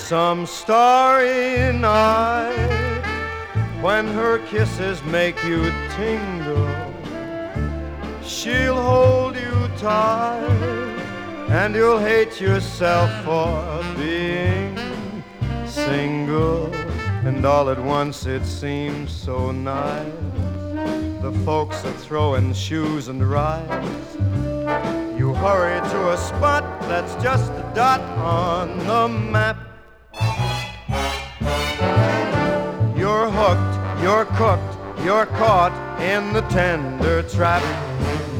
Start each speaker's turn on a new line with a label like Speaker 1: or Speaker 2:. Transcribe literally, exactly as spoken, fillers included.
Speaker 1: Some starry night when her kisses make you tingle, she'll hold you tight and you'll hate yourself for being single. And all at once it seems so nice. The folks are throwing shoes and rides. You hurry to a spot that's just a dot on the map. You're hooked, you're cooked, you're caught in the tender trap.